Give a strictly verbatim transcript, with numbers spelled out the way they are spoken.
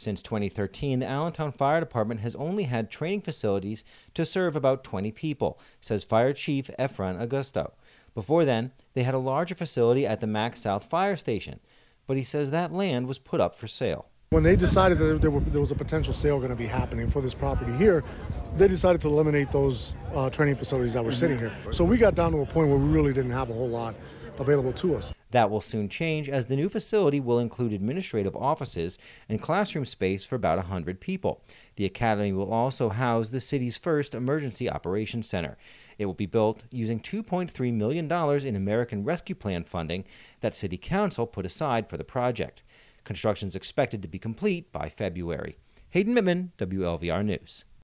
Since twenty thirteen, the Allentown Fire Department has only had training facilities to serve about twenty people, says Fire Chief Efrain Augusto. Before then, they had a larger facility at the Mack South Fire Station, but he says that land was put up for sale. When they decided that there, were, there was a potential sale going to be happening for this property here, they decided to eliminate those uh, training facilities that were sitting here. So we got down to a point where we really didn't have a whole lot available to us. That will soon change, as the new facility will include administrative offices and classroom space for about one hundred people. The academy will also house the city's first emergency operations center. It will be built using two point three million dollars in American Rescue Plan funding that City Council put aside for the project. Construction is expected to be complete by February. Hayden Mittman, W L V R News.